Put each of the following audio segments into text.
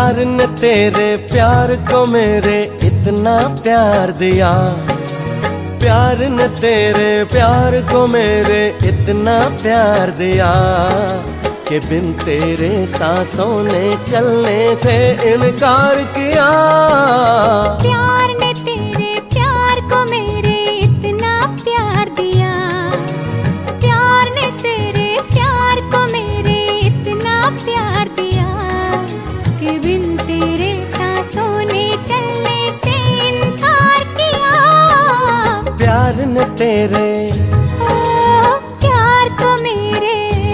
प्यार ने तेरे प्यार को मेरे इतना प्यार दिया, प्यार ने तेरे प्यार को मेरे इतना प्यार दिया कि बिन तेरे सांसों ने चलने से इनकार किया। प्यार ने तेरे प्यार को मेरे इतना प्यार दिया, प्यार ने तेरे प्यार को मेरे इतना प्यार दिया कि बिन तेरे सांसों ने चलने से इनकार किया। प्यार ने तेरे प्यार को मेरे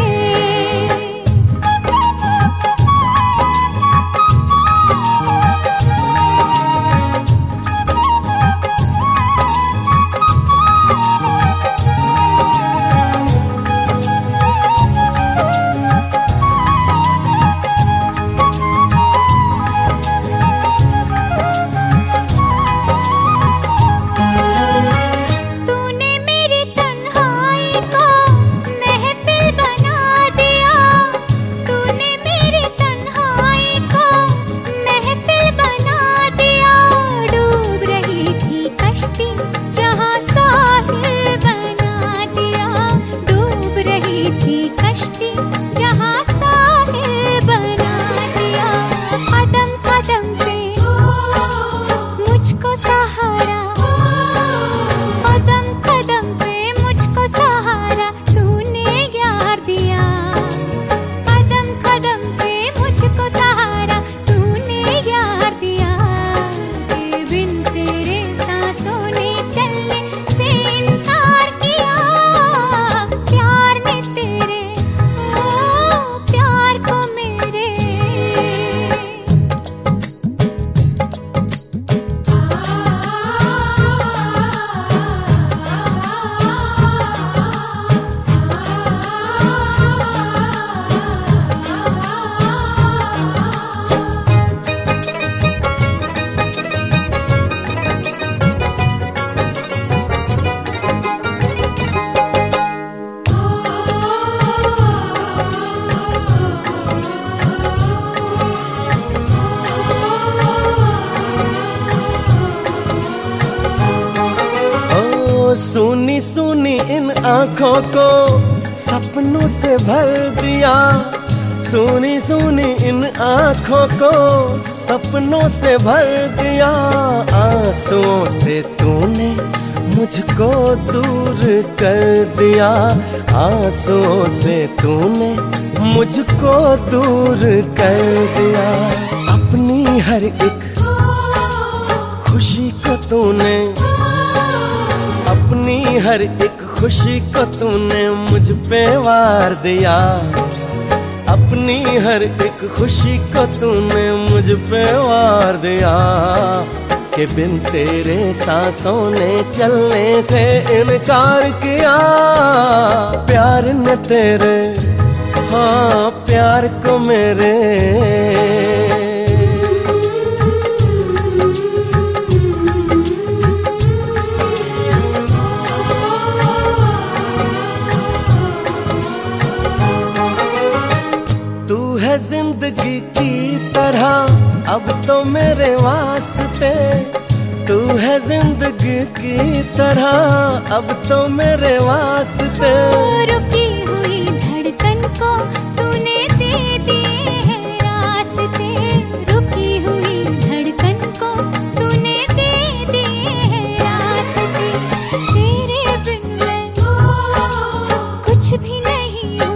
सुनी सुनी इन आँखों को सपनों से भर दिया, सुनी सुनी इन आँखों को सपनों से भर दिया। आंसुओं से तूने मुझको दूर कर दिया, आंसुओं से तूने मुझको दूर कर दिया। अपनी हर एक खुशी को तूने, अपनी हर एक खुशी को तूने मुझ पे वार दिया, अपनी हर एक खुशी को तूने मुझ पे वार दिया कि बिन तेरे सांसों ने चलने से इनकार किया। प्यार ने तेरे हाँ प्यार को मेरे जिंदगी की तरह अब तो मेरे वास्ते, तू है जिंदगी की तरह अब तो मेरे वास्ते। रुकी हुई धड़कन को तूने दे दिए हैं रास्ते, रुकी हुई धड़कन को तूने दे दिए हैं रास्ते। तेरे बिन मैं कुछ भी नहीं हूँ,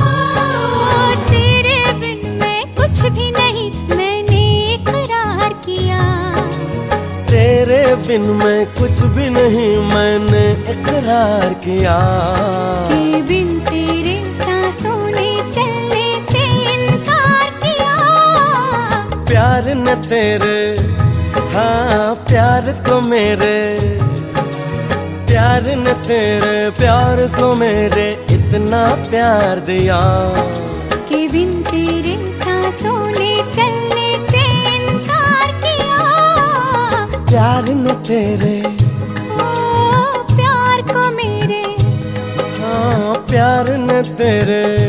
कुछ भी नहीं मैंने इकरार किया। तेरे बिन मैं कुछ भी नहीं मैंने इकरार किया कि बिन तेरे सांसों ने चलने से इनकार किया। प्यार न तेरे हाँ प्यार को मेरे, प्यार न तेरे प्यार को मेरे इतना प्यार दिया कि बिन तेरे सांसों ने चलने से इनकार किया। प्यार न तेरे प्यार को मेरे हाँ प्यार न तेरे।